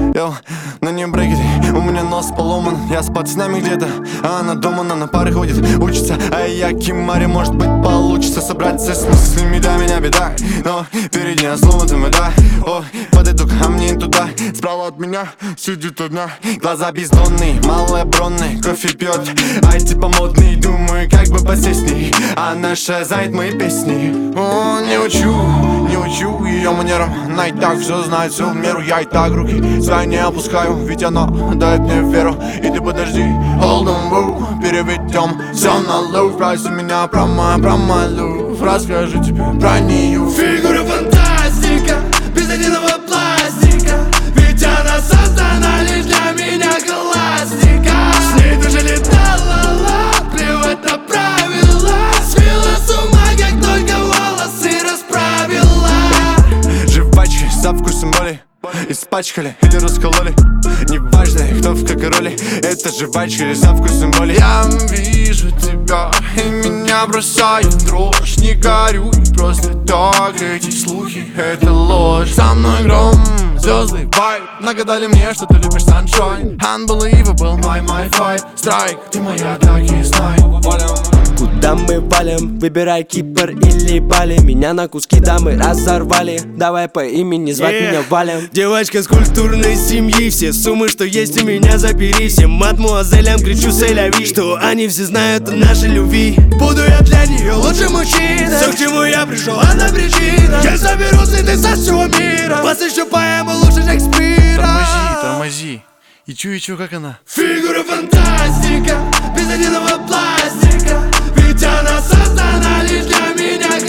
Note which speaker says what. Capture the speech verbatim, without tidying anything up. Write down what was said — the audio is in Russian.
Speaker 1: Йоу, на ней брекеты, у меня нос поломан. Я с пацанами где-то, а она дома, она на пары ходит, учится. А я Кимари, может быть получится собраться с мыслями, да, меня беда. Но впереди нас ломатым, да. О, подойду ко мне туда, справа от меня сидит одна. Глаза бездонные, малая бронная, кофе пьет, ай типа модный. Думаю, как бы посесть с ней, она шазает мои песни. О, не учу, не учу ее манерам, она и так все знает, все в меру. Я и так руки свои не опускаю, ведь она дает мне веру. И ты подожди, hold on, boo, переведем все на лув. Спроси меня про мой, про мой лув, расскажу тебе про нее.
Speaker 2: Фигура фантастика, без единого пластика, ведь она создана лишь для меня классика. С ней тоже летала, плевать на правила, свела с ума, как только волосы расправила.
Speaker 1: Жвачки со вкусом боли испачкали или раскололи, неважно, кто в какой роли. Это жвачки со вкусом боли. Я вижу тебя, и меня бросает дрожь. Не горюй, просто так, эти слухи, это ложь. Со мной гром, звезды, вайб, нагадали мне, что ты любишь sunshine. Unbelievable, my, my fight, strike, ты моя, так и знай.
Speaker 3: Куда мы валим? Выбирай Кипр или Бали. Меня на куски дамы разорвали. Давай по имени звать yeah. меня Валем.
Speaker 4: Девочка с культурной семьи, все суммы, что есть у меня забери. Всем мадмуазелям кричу сэляви, что они все знают о нашей любви.
Speaker 2: Буду я для нее лучший мужчина,
Speaker 4: все, к чему я пришел, одна причина.
Speaker 2: Я соберу цветы со всего мира, посвящу поэму лучше Шекспира.
Speaker 1: Тормози, тормози, и чу, и чу, как она.
Speaker 2: Фигура фантастика, без единого пластика, ведь она создана лишь для меня.